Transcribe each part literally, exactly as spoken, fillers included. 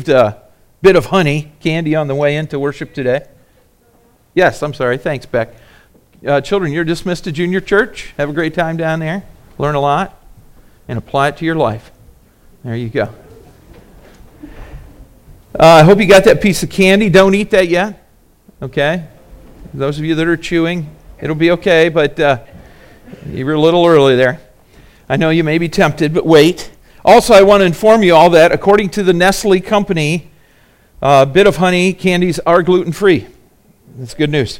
received a bit of honey candy on the way into worship today? Yes, I'm sorry. Thanks, Beck. Uh, children, you're dismissed to junior church. Have a great time down there. Learn a lot and apply it to your life. There you go. Uh, I hope you got that piece of candy. Don't eat that yet. Okay? Those of you that are chewing, it'll be okay, but uh, you were a little early there. I know you may be tempted, but wait. Also, I want to inform you all that according to the Nestle company, a uh, bit of honey candies are gluten-free. That's good news.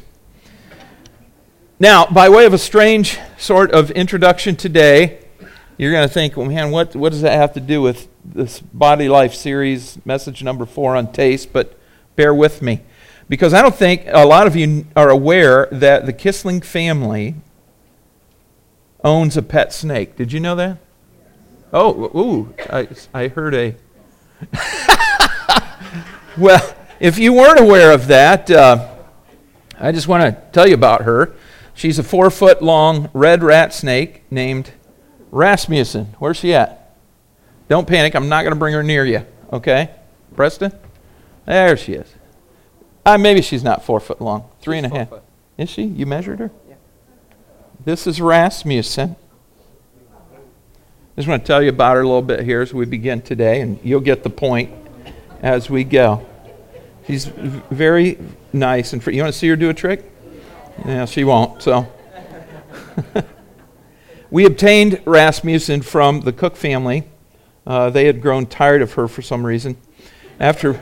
Now, by way of a strange sort of introduction today, you're going to think, well, man, what, what does that have to do with this Body Life series, message number four on taste? But bear with me, because I don't think a lot of you are aware that the Kissling family owns a pet snake. Did you know that? Oh, ooh, I, I heard a... Well, if you weren't aware of that, uh, I just want to tell you about her. She's a four-foot-long red rat snake named Rasmussen. Where's she at? Don't panic. I'm not going to bring her near you. Okay? Preston? There she is. Uh, maybe she's not four foot long. Three she's and a half. Foot. Is she? You measured her? Yeah. This is Rasmussen. I just want to tell you about her a little bit here as we begin today, and you'll get the point as we go. She's very nice and free. You want to see her do a trick? Yeah, she won't, so. We obtained Rasmussen from the Cook family. Uh, they had grown tired of her for some reason. After,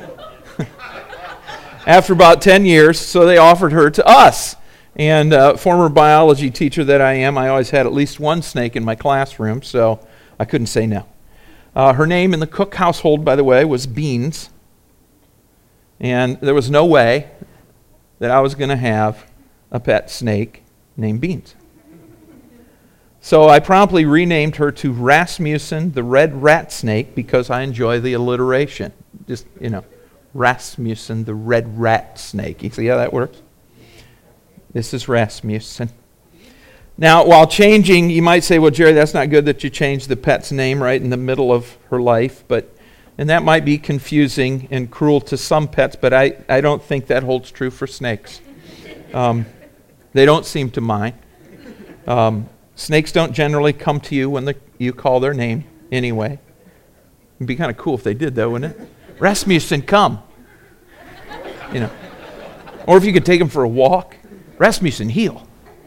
after about ten years, so they offered her to us. And uh, former biology teacher that I am, I always had at least one snake in my classroom, so I couldn't say no. Uh, her name in the Cook household, by the way, was Beans. And there was no way that I was going to have a pet snake named Beans. So I promptly renamed her to Rasmussen, the red rat snake, because I enjoy the alliteration. Just, you know, Rasmussen, the red rat snake. You see how that works? This is Rasmussen. Now, while changing, you might say, well, Jerry, that's not good that you changed the pet's name right in the middle of her life, but and that might be confusing and cruel to some pets, but I, I don't think that holds true for snakes. Um, they don't seem to mind. Um, snakes don't generally come to you when the, you call their name anyway. It'd be kind of cool if they did, though, wouldn't it? Rasmussen, come. You know. Or if you could take them for a walk. Rasmussen, heel.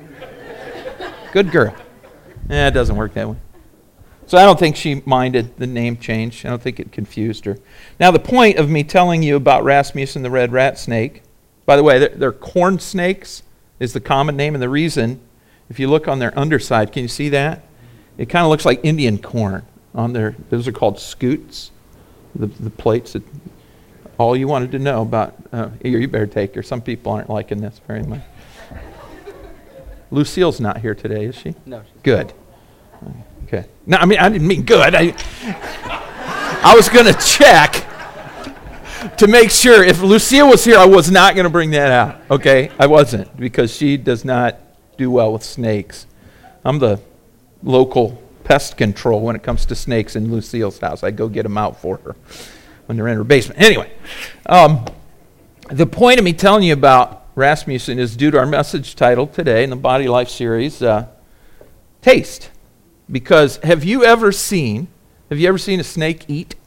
Good girl. Eh, it doesn't work that way. So I don't think she minded the name change. I don't think it confused her. Now, the point of me telling you about Rasmussen, the red rat snake, by the way, they're, they're corn snakes is the common name, and the reason, if you look on their underside, can you see that? It kind of looks like Indian corn on their, those are called scoots, the, the plates that all you wanted to know about. Uh, here, you better take her. Some people aren't liking this very much. Lucille's not here today, is she? No. Good. Okay. No, I mean, I didn't mean good. I, I was going to check to make sure. If Lucille was here, I was not going to bring that out. Okay? I wasn't, because she does not do well with snakes. I'm the local pest control when it comes to snakes in Lucille's house. I go get them out for her when they're in her basement. Anyway, um, the point of me telling you about Rasmussen is due to our message title today in the Body Life series, uh, Taste. Because have you ever seen, have you ever seen a snake eat?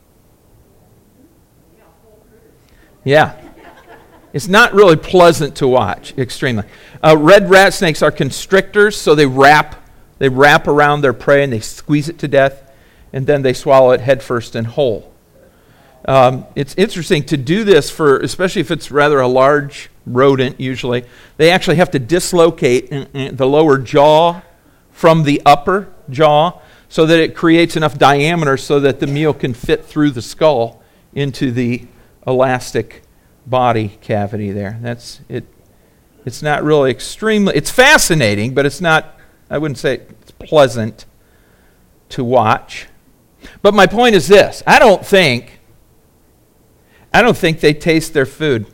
Yeah. It's not really pleasant to watch, extremely. Uh, red rat snakes are constrictors, so they wrap, they wrap around their prey and they squeeze it to death, and then they swallow it head first and whole. Um, it's interesting to do this for, especially if it's rather a large rodent usually, they actually have to dislocate the lower jaw from the upper jaw so that it creates enough diameter so that the meal can fit through the skull into the elastic body cavity there. That's it. It's not really extremely, it's fascinating, but it's not, I wouldn't say it's pleasant to watch. But my point is this, I don't think, I don't think they taste their food.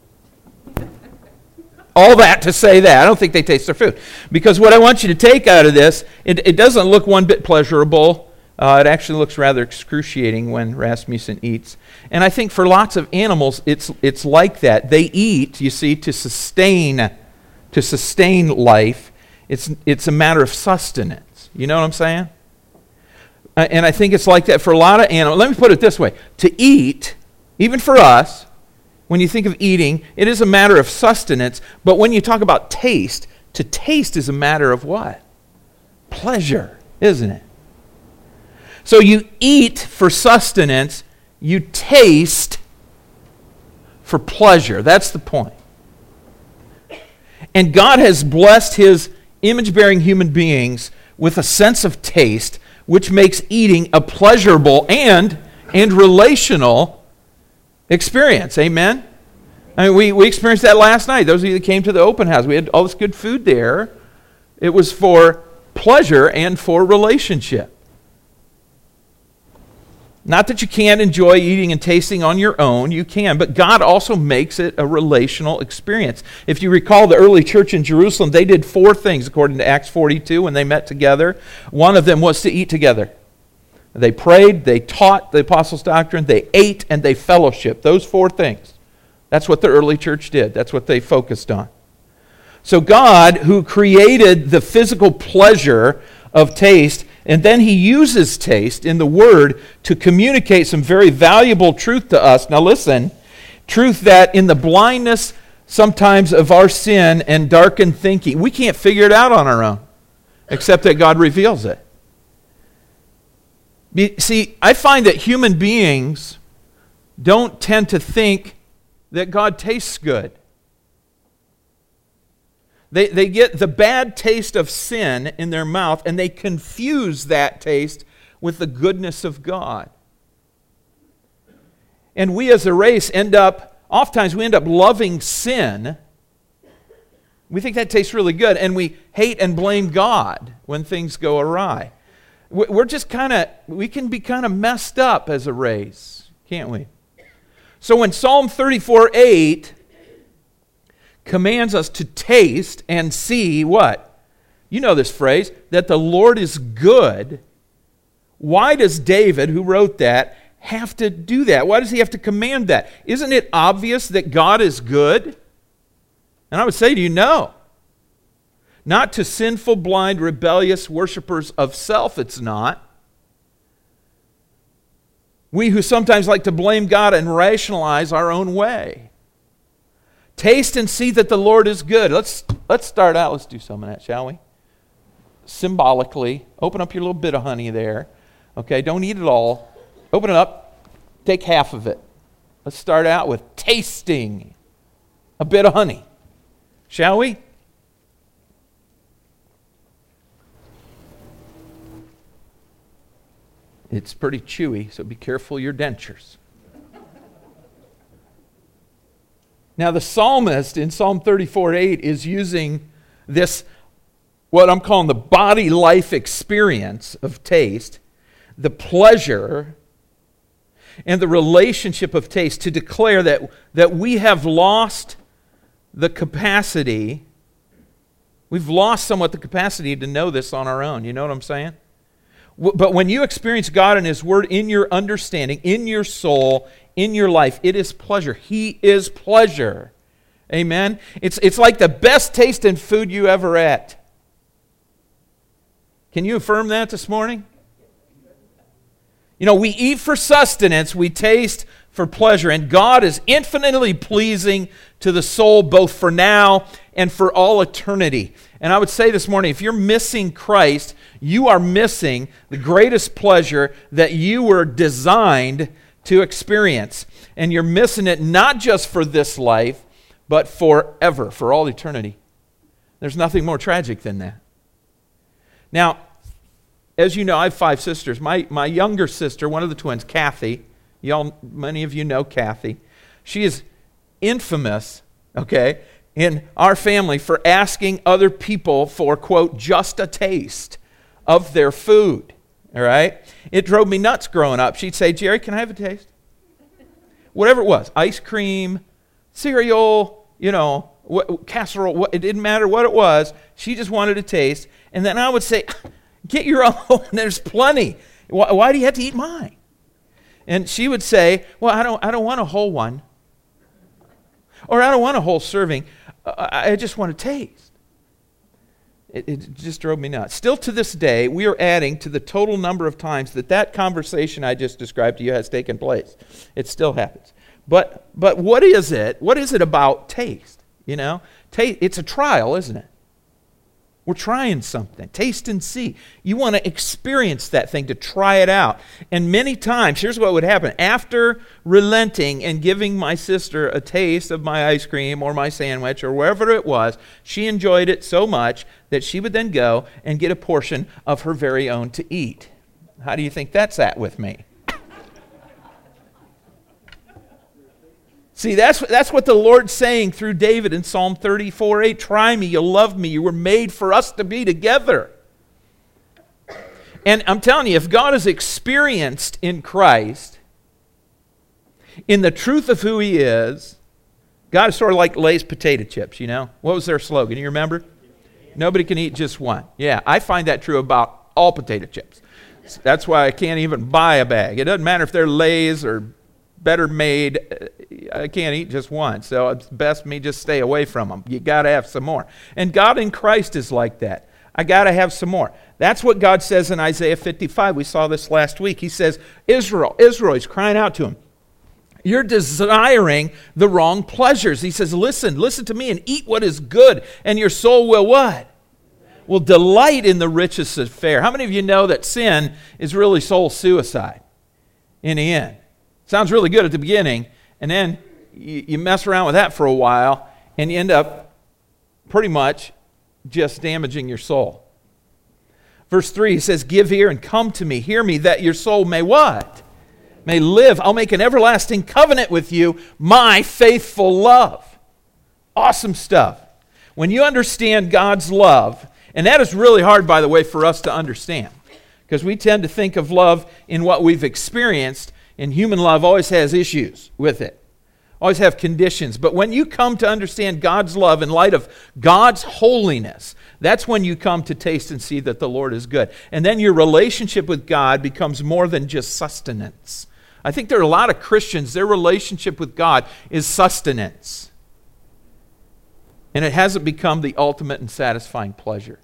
All that to say that. I don't think they taste their food. Because what I want you to take out of this, it, it doesn't look one bit pleasurable Uh, it actually looks rather excruciating when Rasmussen eats. And I think for lots of animals, it's it's like that. They eat, you see, to sustain, to sustain life. It's it's a matter of sustenance. You know what I'm saying? Uh, and I think it's like that for a lot of animals. Let me put it this way. To eat, even for us, when you think of eating, it is a matter of sustenance. But when you talk about taste, to taste is a matter of what? Pleasure, isn't it? So you eat for sustenance, you taste for pleasure. That's the point. And God has blessed his image-bearing human beings with a sense of taste, which makes eating a pleasurable and, and relational experience. Amen? I mean, we, we experienced that last night. Those of you that came to the open house, we had all this good food there. It was for pleasure and for relationship. Not that you can't enjoy eating and tasting on your own, you can, but God also makes it a relational experience. If you recall the early church in Jerusalem, they did four things according to Acts forty-two when they met together. One of them was to eat together. They prayed, they taught the apostles' doctrine, they ate, and they fellowshiped. Those four things. That's what the early church did. That's what they focused on. So God, who created the physical pleasure of taste, and then he uses taste in the Word to communicate some very valuable truth to us. Now listen, truth that in the blindness sometimes of our sin and darkened thinking, we can't figure it out on our own, except that God reveals it. See, I find that human beings don't tend to think that God tastes good. They, they get the bad taste of sin in their mouth, and they confuse that taste with the goodness of God. And we as a race end up, oftentimes we end up loving sin. We think that tastes really good, and we hate and blame God when things go awry. We're just kind of, we can be kind of messed up as a race, can't we? So when Psalm thirty-four eight commands us to taste and see what? You know this phrase, that the Lord is good. Why does David, who wrote that, have to do that? Why does he have to command that? Isn't it obvious that God is good? And I would say to you, no. Not to sinful, blind, rebellious worshipers of self, it's not. We who sometimes like to blame God and rationalize our own way. Taste and see that the Lord is good. Let's let's start out. Let's do some of that, shall we? Symbolically, open up your little bit of honey there. Okay, don't eat it all. Open it up. Take half of it. Let's start out with tasting a bit of honey. Shall we? It's pretty chewy, so be careful of your dentures. Now, the psalmist in Psalm thirty-four eight is using this, what I'm calling the body life experience of taste, the pleasure and the relationship of taste to declare that, that we have lost the capacity, we've lost somewhat the capacity to know this on our own. You know what I'm saying? But when you experience God and His Word in your understanding, in your soul, in your life, it is pleasure. He is pleasure. Amen? It's, it's like the best taste in food you ever ate. Can you affirm that this morning? You know, we eat for sustenance, we taste for pleasure, and God is infinitely pleasing to the soul both for now and for all eternity. And I would say this morning, if you're missing Christ, you are missing the greatest pleasure that you were designed to experience. And you're missing it not just for this life, but forever, for all eternity. There's nothing more tragic than that. Now, as you know, I have five sisters. My, my younger sister, one of the twins, Kathy, y'all, many of you know Kathy. She is infamous, okay, in our family for asking other people for, quote, just a taste of their food, all right? It drove me nuts growing up. She'd say, Jerry, can I have a taste? Whatever it was, ice cream, cereal, you know, what, casserole, what, it didn't matter what it was. She just wanted a taste. And then I would say, get your own. There's plenty. Why, why do you have to eat mine? And she would say, well, I don't, I don't want a whole one. Or I don't want a whole serving. I, I just want to taste. It, it just drove me nuts. Still to this day, we are adding to the total number of times that that conversation I just described to you has taken place. It still happens. But but what is it? What is it about taste? You know, taste. It's a trial, isn't it? We're trying something. Taste and see. You want to experience that thing, to try it out. And many times, here's what would happen. After relenting and giving my sister a taste of my ice cream or my sandwich or wherever it was, she enjoyed it so much that she would then go and get a portion of her very own to eat. How do you think that's at with me? See, that's, that's what the Lord's saying through David in Psalm thirty-four eight. Try me, you'll love me. You were made for us to be together. And I'm telling you, if God is experienced in Christ, in the truth of who He is, God is sort of like Lay's potato chips, you know? What was their slogan? You remember? Nobody can eat just one. Yeah, I find that true about all potato chips. That's why I can't even buy a bag. It doesn't matter if they're Lay's or better made. I can't eat just one, so it's best me just stay away from them. You got to have some more. And God in Christ is like that. I got to have some more. That's what God says in Isaiah fifty-five. We saw this last week. He says, Israel, Israel, He's crying out to him. You're desiring the wrong pleasures. He says, listen, listen to me and eat what is good, and your soul will what? Will delight in the richest of fare. How many of you know that sin is really soul suicide in the end? Sounds really good at the beginning, and then you, you mess around with that for a while, and you end up pretty much just damaging your soul. Verse three, he says, give ear and come to me. Hear me, that your soul may what? May live. I'll make an everlasting covenant with you, my faithful love. Awesome stuff. When you understand God's love, and that is really hard, by the way, for us to understand, because we tend to think of love in what we've experienced. And human love always has issues with it, always have conditions. But when you come to understand God's love in light of God's holiness, that's when you come to taste and see that the Lord is good. And then your relationship with God becomes more than just sustenance. I think there are a lot of Christians, their relationship with God is sustenance. And it hasn't become the ultimate and satisfying pleasure.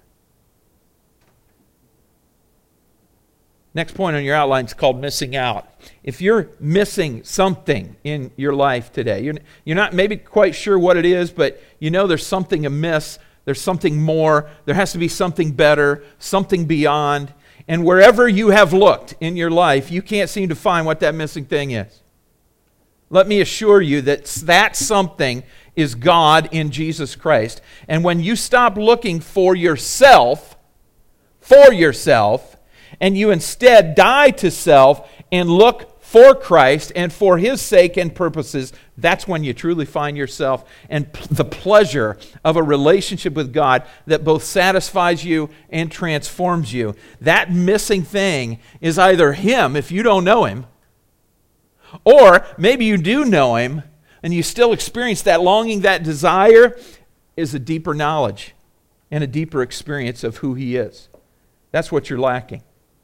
Next point on your outline is called missing out. If you're missing something in your life today, you're, you're not maybe quite sure what it is, but you know there's something amiss, there's something more, there has to be something better, something beyond. And wherever you have looked in your life, you can't seem to find what that missing thing is. Let me assure you that that something is God in Jesus Christ. And when you stop looking for yourself, for yourself, and you instead die to self and look for Christ and for His sake and purposes, that's when you truly find yourself and p- the pleasure of a relationship with God that both satisfies you and transforms you. That missing thing is either Him, if you don't know Him, or maybe you do know Him and you still experience that longing, that desire, is a deeper knowledge and a deeper experience of who He is. That's what you're lacking.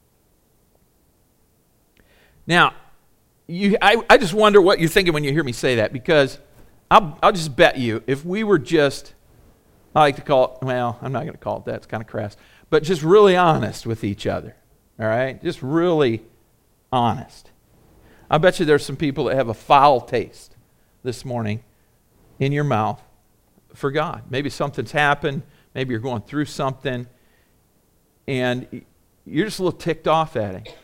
Now, you, I, I just wonder what you're thinking when you hear me say that, because I'll, I'll just bet you, if we were just, I like to call it, well, I'm not going to call it that, it's kind of crass, but just really honest with each other, all right? Just really honest. I bet you there's some people that have a foul taste this morning in your mouth for God. Maybe something's happened, maybe you're going through something, and you're just a little ticked off at Him.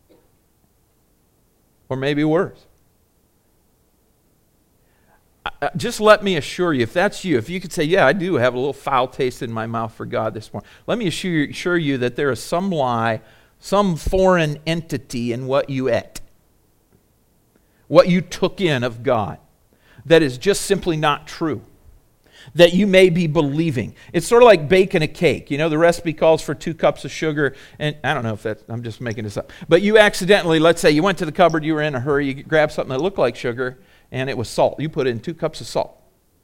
Or maybe worse. Just let me assure you, if that's you, if you could say, yeah, I do have a little foul taste in my mouth for God this morning, let me assure you, assure you that there is some lie, some foreign entity in what you ate, what you took in of God, that is just simply not true, that you may be believing. It's sort of like baking a cake. You know, the recipe calls for two cups of sugar, and I don't know if that's, I'm just making this up. But you accidentally, let's say you went to the cupboard, you were in a hurry, you grabbed something that looked like sugar, and it was salt. You put in two cups of salt.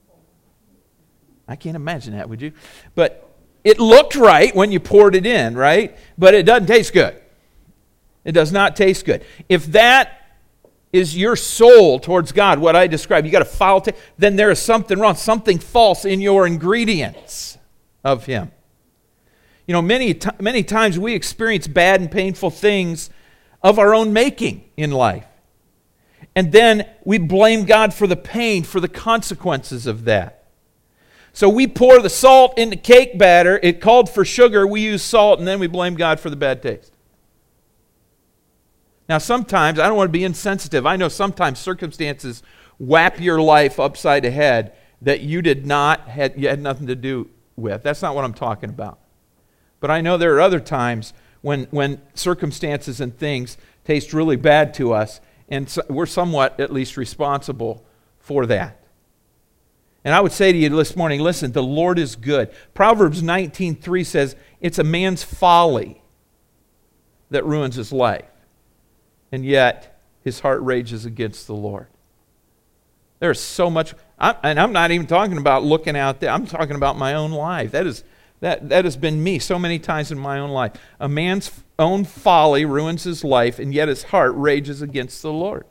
I can't imagine that, would you? But it looked right when you poured it in, right? But it doesn't taste good. It does not taste good. If that is your soul towards God, what I described, you got a foul taste, then there is something wrong, something false in your ingredients of Him. You know, many, t- many times we experience bad and painful things of our own making in life. And then we blame God for the pain, for the consequences of that. So we pour the salt into cake batter. It called for sugar. We use salt, and then we blame God for the bad taste. Now, sometimes, I don't want to be insensitive. I know sometimes circumstances whap your life upside the head that you did not, had, you had nothing to do with. That's not what I'm talking about. But I know there are other times when, when circumstances and things taste really bad to us, and so we're somewhat at least responsible for that. And I would say to you this morning, listen, the Lord is good. Proverbs nineteen three says, it's a man's folly that ruins his life, and yet his heart rages against the Lord. There's so much, I, and I'm not even talking about looking out there. I'm talking about my own life. That is that that has been me so many times in my own life. A man's own folly ruins his life, and yet his heart rages against the Lord.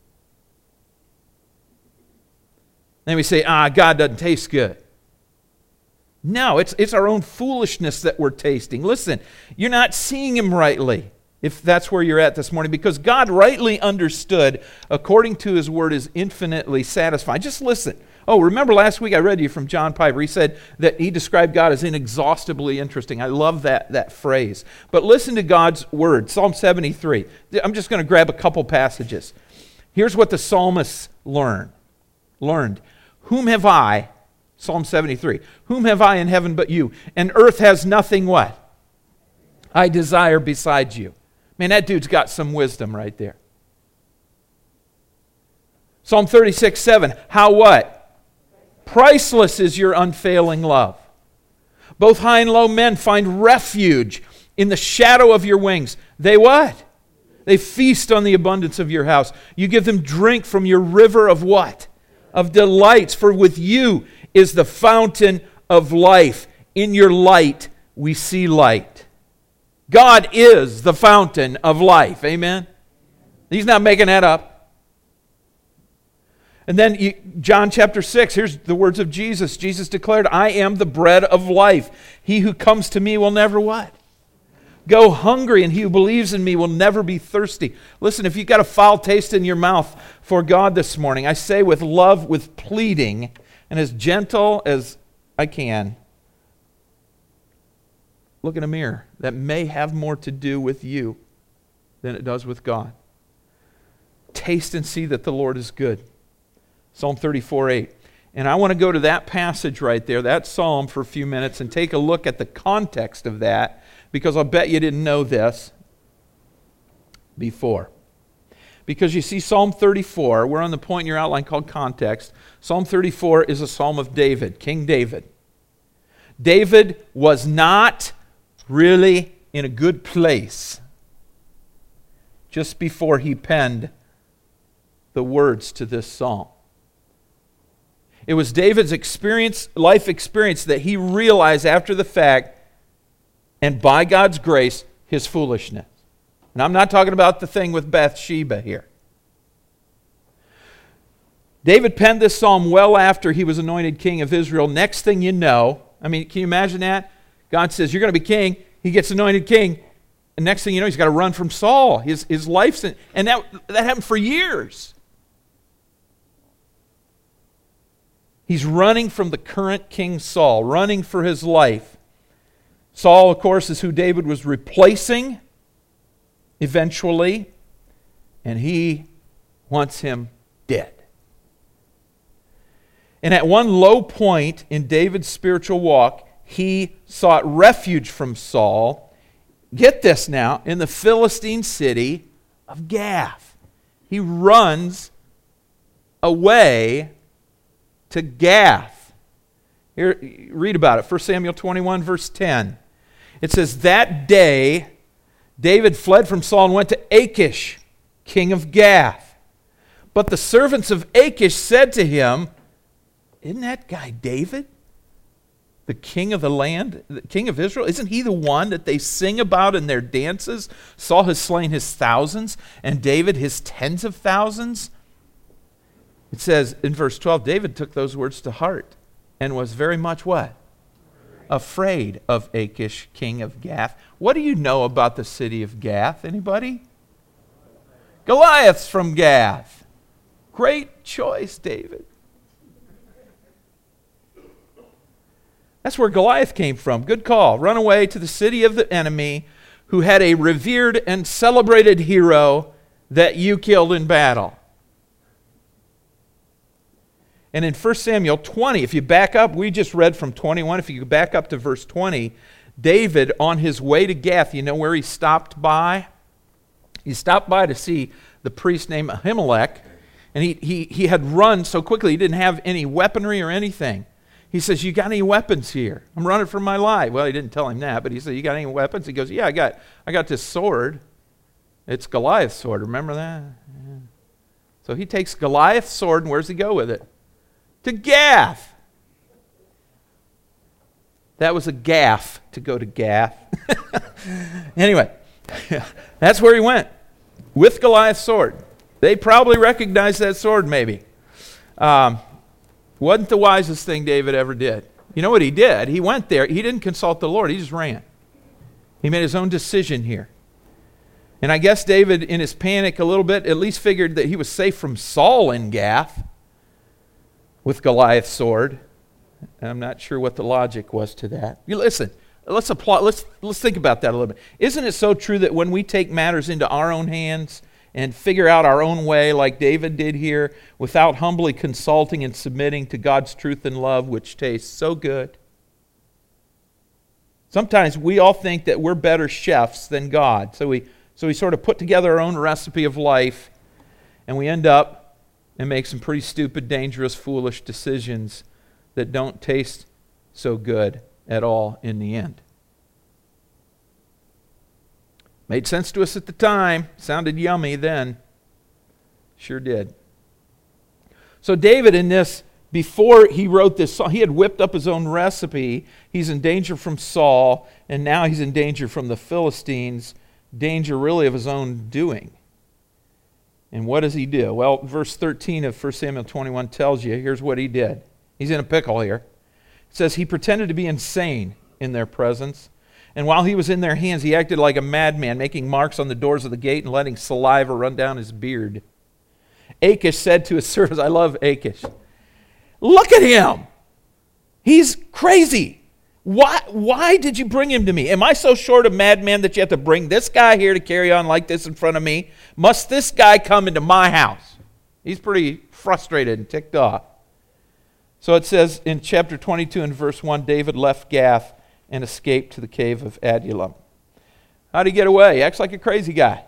Then we say, ah, God doesn't taste good. No, it's it's our own foolishness that we're tasting. Listen, you're not seeing Him rightly, if that's where you're at this morning, because God rightly understood, according to His Word, is infinitely satisfying. Just listen. Oh, remember last week I read to you from John Piper. He said that he described God as inexhaustibly interesting. I love that, that phrase. But listen to God's Word, Psalm seventy-three. I'm just going to grab a couple passages. Here's what the psalmists learn, learned. Whom have I, Psalm seventy-three, whom have I in heaven but you? And earth has nothing what? I desire besides you. Man, that dude's got some wisdom right there. Psalm thirty-six seven, how what? Priceless is your unfailing love. Both high and low men find refuge in the shadow of your wings. They what? They feast on the abundance of your house. You give them drink from your river of what? Of delights. For with you is the fountain of life. In your light we see light. God is the fountain of life. Amen? He's not making that up. And then you, John chapter six, here's the words of Jesus. Jesus declared, I am the bread of life. He who comes to me will never what? Go hungry, and he who believes in me will never be thirsty. Listen, if you've got a foul taste in your mouth for God this morning, I say with love, with pleading, and as gentle as I can, look in a mirror. That may have more to do with you than it does with God. Taste and see that the Lord is good. Psalm thirty-four eight. And I want to go to that passage right there, that psalm, for a few minutes and take a look at the context of that, because I'll bet you didn't know this before. Because you see, Psalm thirty-four, we're on the point in your outline called context. Psalm thirty-four is a psalm of David, King David. David was not really in a good place just before he penned the words to this psalm. It was David's experience, life experience, that he realized after the fact, and by God's grace, his foolishness. And I'm not talking about the thing with Bathsheba here. David penned this psalm well after he was anointed king of Israel. Next thing you know, I mean, can you imagine that? God says, you're going to be king. He gets anointed king. And next thing you know, he's got to run from Saul. His, his life's in, and that, that happened for years. He's running from the current king Saul, running for his life. Saul, of course, is who David was replacing eventually, and he wants him dead. And at one low point in David's spiritual walk, he sought refuge from Saul. Get this now, in the Philistine city of Gath. He runs away to Gath. Here, read about it. First Samuel twenty-one, verse ten. It says, that day David fled from Saul and went to Achish, king of Gath. But the servants of Achish said to him, isn't that guy David? the king of the land, the king of Israel? Isn't he the one that they sing about in their dances? Saul has slain his thousands, and David his tens of thousands. It says in verse twelve, David took those words to heart and was very much what? Afraid of Achish, king of Gath. What do you know about the city of Gath? Anybody? Goliath's from Gath. Great choice, David. That's where Goliath came from. Good call. Run away to the city of the enemy who had a revered and celebrated hero that you killed in battle. And in First Samuel twenty, if you back up, we just read from twenty-one. If you back up to verse twenty, David, on his way to Gath, you know where he stopped by? He stopped by to see the priest named Ahimelech, and he, he, he had run so quickly he didn't have any weaponry or anything. He says, you got any weapons here? I'm running for my life. Well, he didn't tell him that, but he said, you got any weapons? He goes, yeah, I got I got this sword. It's Goliath's sword. Remember that? Yeah. So he takes Goliath's sword, and where's he go with it? To Gath. That was a gaff to go to Gath. Anyway, that's where he went, with Goliath's sword. They probably recognized that sword, maybe. Um, wasn't the wisest thing David ever did. You know what he did? He went there. He didn't consult the Lord. He just ran. He made his own decision here. And I guess David, in his panic a little bit, at least figured that he was safe from Saul in Gath with Goliath's sword. And I'm not sure what the logic was to that. You listen, let's apply, let's let's think about that a little bit. Isn't it so true that when we take matters into our own hands and figure out our own way like David did here, without humbly consulting and submitting to God's truth and love, which tastes so good? Sometimes we all think that we're better chefs than God. So we so we sort of put together our own recipe of life, and we end up and make some pretty stupid, dangerous, foolish decisions that don't taste so good at all in the end. Made sense to us at the time. Sounded yummy then. Sure did. So David in this, before he wrote this song, he had whipped up his own recipe. He's in danger from Saul, and now he's in danger from the Philistines. Danger really of his own doing. And what does he do? Well, verse thirteen of First Samuel twenty-one tells you, here's what he did. He's in a pickle here. It says, he pretended to be insane in their presence. And while he was in their hands, he acted like a madman, making marks on the doors of the gate and letting saliva run down his beard. Achish said to his servants, I love Achish, look at him. He's crazy. Why, why did you bring him to me? Am I so short a madman that you have to bring this guy here to carry on like this in front of me? Must this guy come into my house? He's pretty frustrated and ticked off. So it says in chapter twenty-two and verse one, David left Gath and escaped to the cave of Adullam. How'd he get away? He acts like a crazy guy.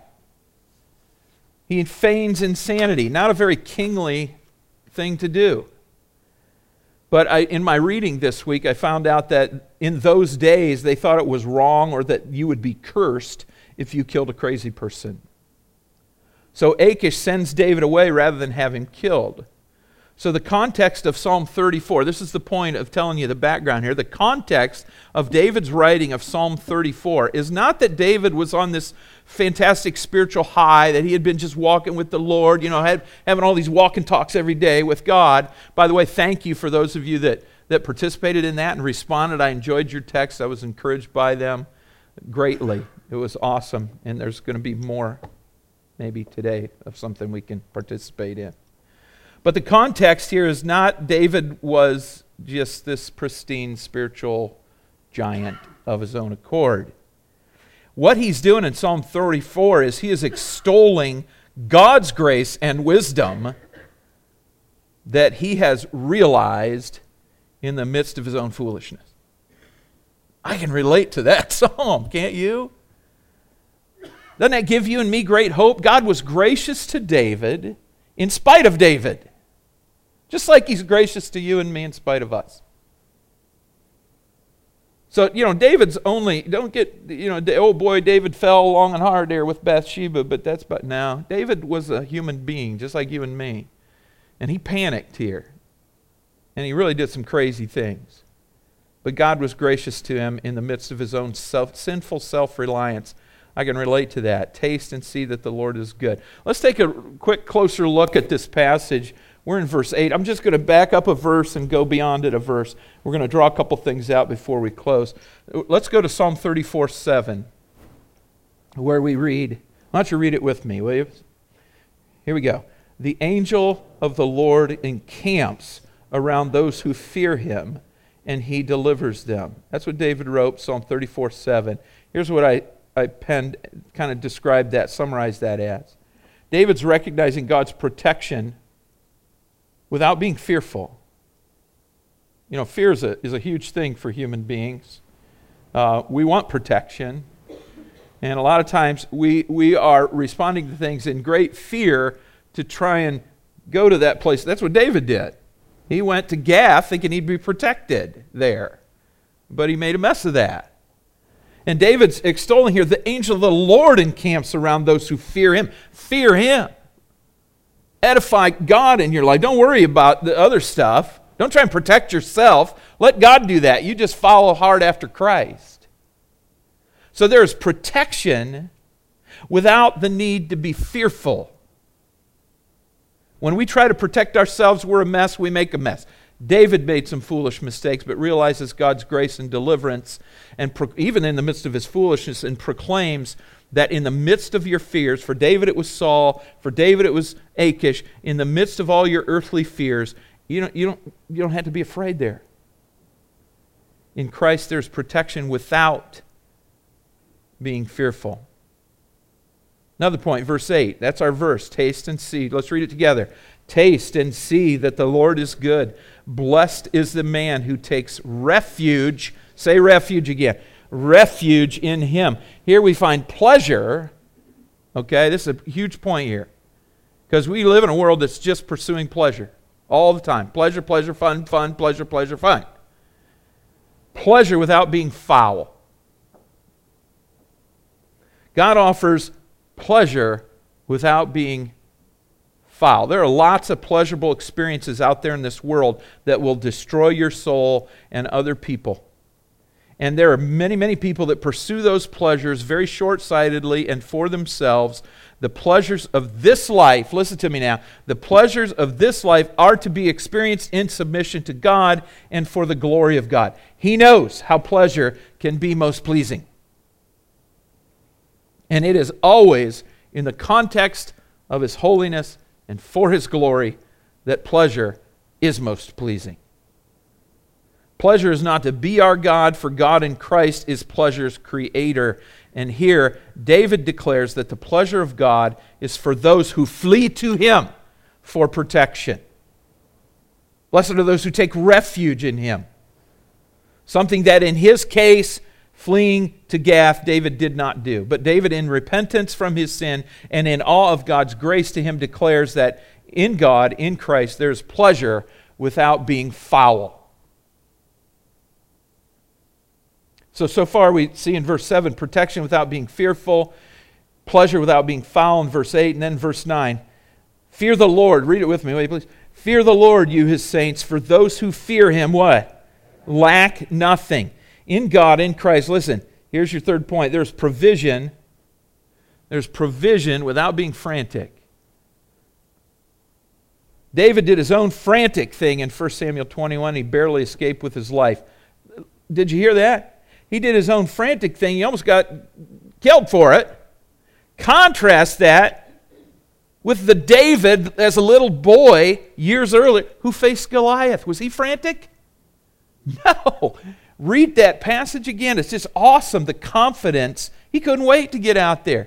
He feigns insanity. Not a very kingly thing to do. But I, in my reading this week, I found out that in those days, they thought it was wrong or that you would be cursed if you killed a crazy person. So Achish sends David away rather than have him killed. So the context of Psalm thirty-four, this is the point of telling you the background here. The context of David's writing of Psalm thirty-four is not that David was on this fantastic spiritual high, that he had been just walking with the Lord, you know, had, having all these walk and talks every day with God. By the way, thank you for those of you that, that participated in that and responded. I enjoyed your text. I was encouraged by them greatly. It was awesome. And there's going to be more maybe today of something we can participate in. But the context here is not David was just this pristine spiritual giant of his own accord. What he's doing in Psalm thirty-four is he is extolling God's grace and wisdom that he has realized in the midst of his own foolishness. I can relate to that psalm, can't you? Doesn't that give you and me great hope? God was gracious to David in spite of David. Just like he's gracious to you and me in spite of us. So, you know, David's only, don't get, you know, oh boy, David fell long and hard there with Bathsheba, but that's but now. David was a human being, just like you and me. And he panicked here. And he really did some crazy things. But God was gracious to him in the midst of his own self, sinful self-reliance. I can relate to that. Taste and see that the Lord is good. Let's take a quick closer look at this passage. We're in verse eight. I'm just going to back up a verse and go beyond it a verse. We're going to draw a couple things out before we close. Let's go to Psalm thirty-four seven, where we read. Why don't you read it with me, will you? Here we go. The angel of the Lord encamps around those who fear him, and he delivers them. That's what David wrote, Psalm thirty-four seven. Here's what I, I penned, kind of described that, summarized that as. David's recognizing God's protection without being fearful. You know, fear is a, is a huge thing for human beings. Uh, we want protection. And a lot of times we, we are responding to things in great fear to try and go to that place. That's what David did. He went to Gath thinking he'd be protected there. But he made a mess of that. And David's extolling here, the angel of the Lord encamps around those who fear him. Fear him. Edify God in your life. Don't worry about the other stuff. Don't try and protect yourself. Let God do that. You just follow hard after Christ. So there's protection without the need to be fearful. When we try to protect ourselves, we're a mess, we make a mess. David made some foolish mistakes, but realizes God's grace and deliverance, and pro- even in the midst of his foolishness, and proclaims that in the midst of your fears, for David it was Saul, for David it was Achish, in the midst of all your earthly fears, you don't, you don't, you don't have to be afraid there. In Christ there's protection without being fearful. Another point, verse eight. That's our verse. Taste and see. Let's read it together. Taste and see that the Lord is good. Blessed is the man who takes refuge. Say refuge again. Refuge in him. Here we find pleasure. Okay, this is a huge point here. Because we live in a world that's just pursuing pleasure all the time. Pleasure, pleasure, fun, fun, pleasure, pleasure, fun. Pleasure without being foul. God offers pleasure without being foul. There are lots of pleasurable experiences out there in this world that will destroy your soul and other people. And there are many, many people that pursue those pleasures very short-sightedly and for themselves. The pleasures of this life, listen to me now, the pleasures of this life are to be experienced in submission to God and for the glory of God. He knows how pleasure can be most pleasing. And it is always in the context of His holiness and for His glory that pleasure is most pleasing. Pleasure is not to be our God, for God in Christ is pleasure's creator. And here, David declares that the pleasure of God is for those who flee to Him for protection. Blessed are those who take refuge in Him. Something that in his case, fleeing to Gath, David did not do. But David, in repentance from his sin and in awe of God's grace to him, declares that in God, in Christ, there's pleasure without being foul. So, so far we see in verse seven, protection without being fearful, pleasure without being foul in verse eight, and then verse nine. Fear the Lord. Read it with me, will you please? Fear the Lord, you His saints, for those who fear Him, what? Lack nothing. In God, in Christ, listen, here's your third point. There's provision. There's provision without being frantic. David did his own frantic thing in First Samuel twenty-one. He barely escaped with his life. Did you hear that? He did his own frantic thing. He almost got killed for it. Contrast that with the David as a little boy years earlier who faced Goliath. Was he frantic? No. Read that passage again. It's just awesome, the confidence. He couldn't wait to get out there.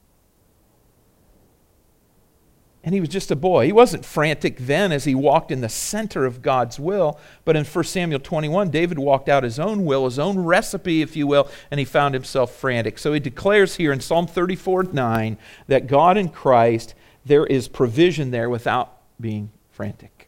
And he was just a boy. He wasn't frantic then as he walked in the center of God's will. But in First Samuel twenty-one, David walked out his own will, his own recipe, if you will, and he found himself frantic. So he declares here in Psalm thirty-four nine that God in Christ, there is provision there without being frantic.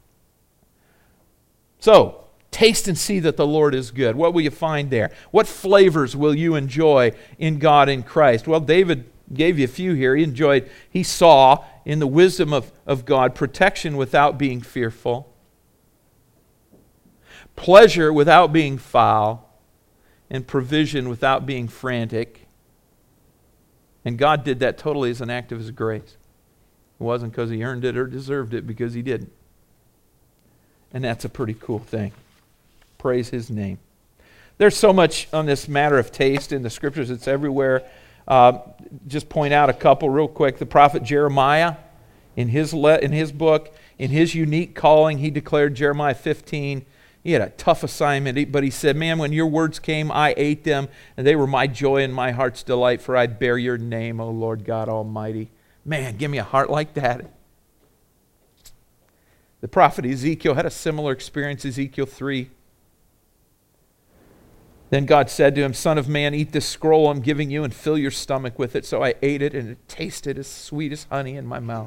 So, taste and see that the Lord is good. What will you find there? What flavors will you enjoy in God in Christ? Well, David gave you a few here. He enjoyed, he saw in the wisdom of, of God protection without being fearful. pleasure without being foul, and provision without being frantic. And God did that totally as an act of His grace. It wasn't because He earned it or deserved it, because He didn't. And that's a pretty cool thing. Praise His name. There's so much on this matter of taste in the Scriptures. It's everywhere. Uh, just point out a couple real quick. The prophet Jeremiah, in his le- in his book, in his unique calling, he declared, Jeremiah fifteen, he had a tough assignment, but he said, man, when your words came, I ate them, and they were my joy and my heart's delight, for I bear your name, O Lord God Almighty. Man, give me a heart like that. The prophet Ezekiel had a similar experience, Ezekiel three. Then God said to him, Son of man, eat this scroll I'm giving you and fill your stomach with it. So I ate it, and it tasted as sweet as honey in my mouth.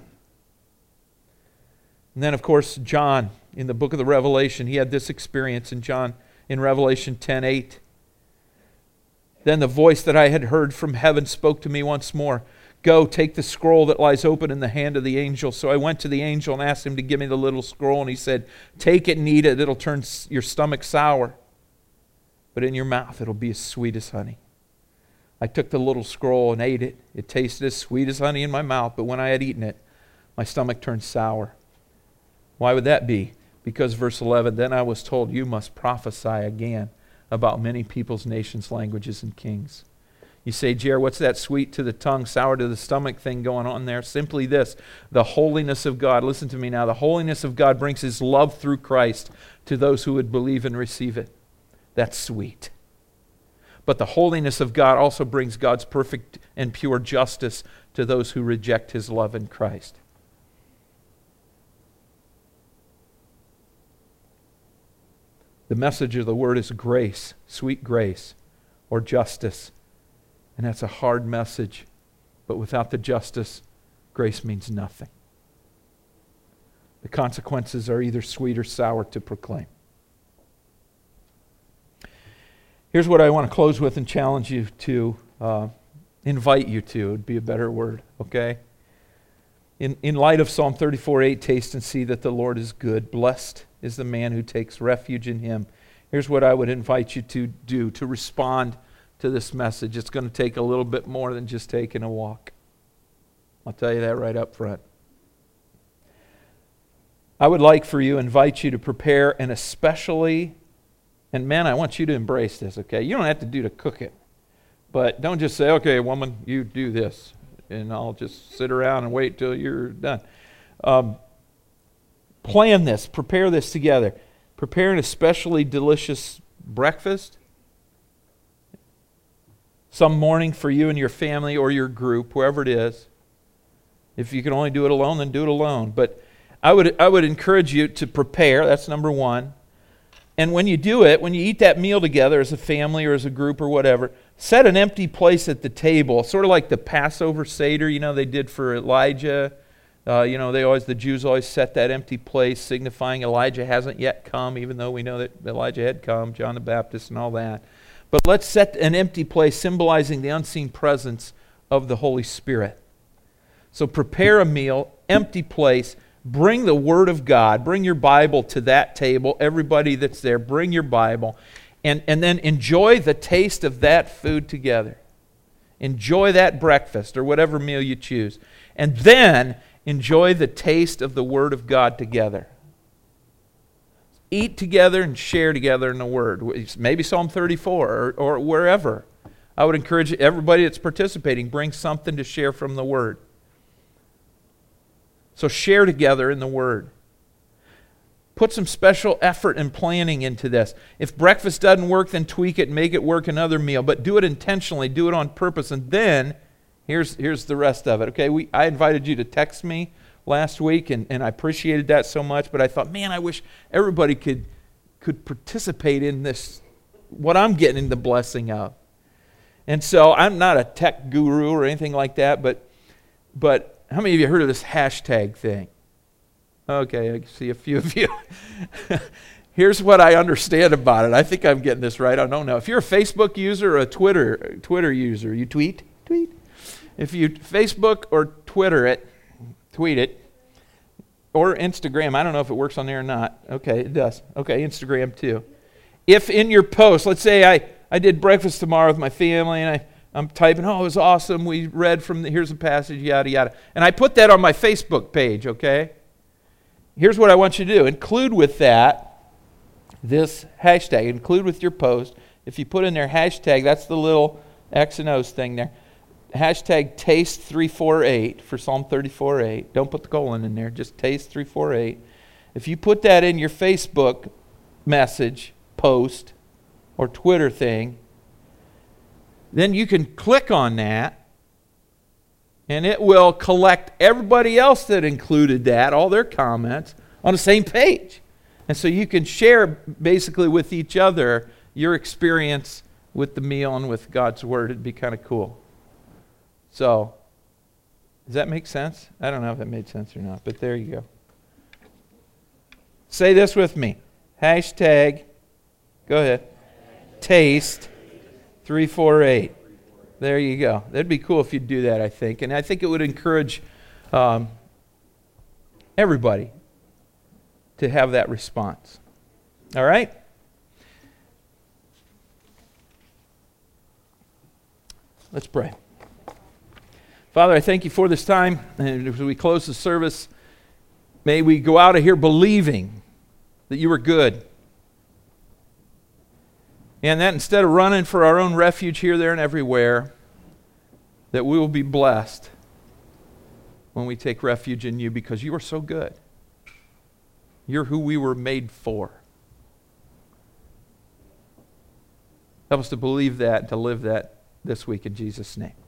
And then, of course, John, in the book of the Revelation, he had this experience in John, in Revelation ten eight. Then the voice that I had heard from heaven spoke to me once more. Go, take the scroll that lies open in the hand of the angel. So I went to the angel and asked him to give me the little scroll, and he said, take it and eat it. It'll turn your stomach sour, but in your mouth it'll be as sweet as honey. I took the little scroll and ate it. It tasted as sweet as honey in my mouth, but when I had eaten it, my stomach turned sour. Why would that be? Because verse eleven, then I was told, you must prophesy again about many peoples, nations, languages, and kings. You say, Jer, what's that sweet to the tongue, sour to the stomach thing going on there? Simply this, the holiness of God. Listen to me now. The holiness of God brings His love through Christ to those who would believe and receive it. That's sweet. But the holiness of God also brings God's perfect and pure justice to those who reject His love in Christ. The message of the word is grace, sweet grace, or justice. And that's a hard message. But without the justice, grace means nothing. The consequences are either sweet or sour to proclaim. Here's what I want to close with and challenge you to, uh, invite you to, would be a better word, okay? In, in light of Psalm thirty-four eight, taste and see that the Lord is good. Blessed is the man who takes refuge in Him. Here's what I would invite you to do to respond to this message. It's going to take a little bit more than just taking a walk. I'll tell you that right up front. I would like for you, invite you to prepare an especially, and men, I want you to embrace this, okay? You don't have to do to cook it, but don't just say, okay, woman, you do this, and I'll just sit around and wait till you're done. Um, plan this, prepare this together. Prepare an especially delicious breakfast some morning for you and your family or your group, wherever it is. If you can only do it alone, then do it alone. But I would I would encourage you to prepare. That's number one. And when you do it, when you eat that meal together as a family or as a group or whatever, set an empty place at the table, sort of like the Passover Seder, you know, they did for Elijah. Uh, you know, they always the Jews always set that empty place, signifying Elijah hasn't yet come, even though we know that Elijah had come, John the Baptist and all that. But let's set an empty place, symbolizing the unseen presence of the Holy Spirit. So prepare a meal, empty place, bring the Word of God, bring your Bible to that table. Everybody that's there, bring your Bible, and, and then enjoy the taste of that food together. Enjoy that breakfast or whatever meal you choose. And then enjoy the taste of the Word of God together. Eat together and share together in the Word. Maybe Psalm thirty-four or, or wherever. I would encourage everybody that's participating, bring something to share from the Word. So share together in the Word. Put some special effort and planning into this. If breakfast doesn't work, then tweak it and make it work another meal. But do it intentionally, do it on purpose, and then Here's here's the rest of it. Okay, we I invited you to text me last week, and, and I appreciated that so much, but I thought, man, I wish everybody could could participate in this, what I'm getting the blessing of. And so I'm not a tech guru or anything like that, but but how many of you heard of this hashtag thing? Okay, I see a few of you. Here's what I understand about it. I think I'm getting this right. I don't know. If you're a Facebook user or a Twitter Twitter user, you tweet, tweet. If you Facebook or Twitter it, tweet it, or Instagram. I don't know if it works on there or not. Okay, it does. Okay, Instagram too. If in your post, let's say I, I did breakfast tomorrow with my family and I, I'm typing, oh, it was awesome. We read from, the, here's a passage, yada, yada. And I put that on my Facebook page, okay? Here's what I want you to do. Include with that this hashtag. Include with your post. If you put in there hashtag, that's the little X and O's thing there. Hashtag taste three forty-eight for Psalm thirty-four eight. Don't put the colon in there, just taste three forty-eight. If you put that in your Facebook message, post, or Twitter thing, then you can click on that and it will collect everybody else that included that, all their comments, on the same page. And so you can share basically with each other your experience with the meal and with God's Word. It'd be kind of cool. So, does that make sense? I don't know if it made sense or not, but there you go. Say this with me. Hashtag, go ahead, taste three forty-eight. There you go. That'd be cool if you'd do that, I think. And I think it would encourage um, everybody to have that response. All right? Let's pray. Father, I thank you for this time. And as we close the service, may we go out of here believing that you are good. And that instead of running for our own refuge here, there, and everywhere, that we will be blessed when we take refuge in you because you are so good. You're who we were made for. Help us to believe that and to live that this week in Jesus' name.